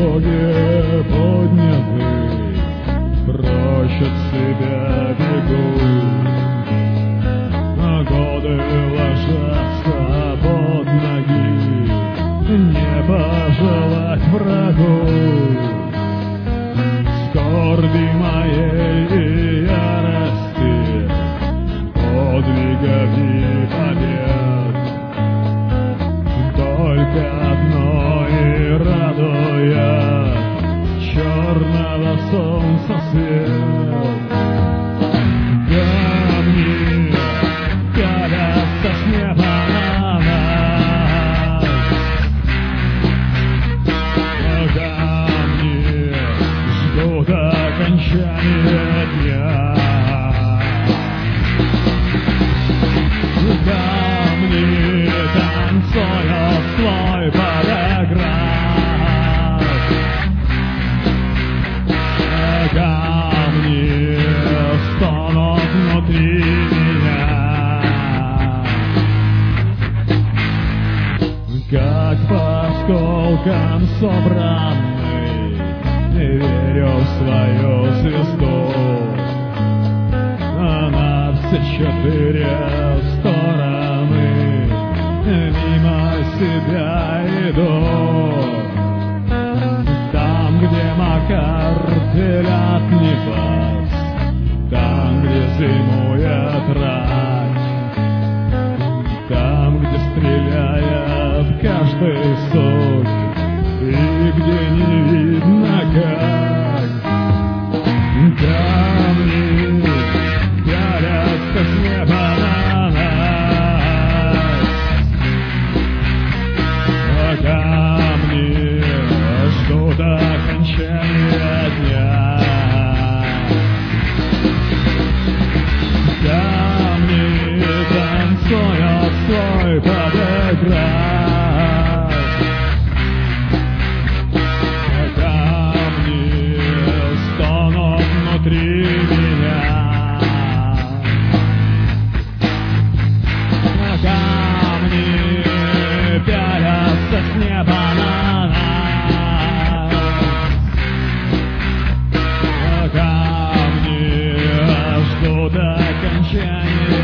ноги подняты, прочь от себя бегут, а годы ложатся под ноги, не пожелать врагу. Скорби моей и ярости, подвигов и побед, только одно и радует черного солнца свет. Камни пялятся с неба на нас, камни ждут окончания дня. Камни танцуют свой параграф, камни стонут внутри меня, как по осколкам собранный, не верю в свою звезду. Она все четыре стороны мимо себя иду. Там, где Макар делят небес, там, где зимует рать, там, где стреляет каждый сук, и где не видно как. Камни пялятся с неба на нас, а камни ждут окончания дня. Камни танцуют свой подыграв, камни стонут внутри меня. Камни пялятся с неба на нас, камни ждут окончания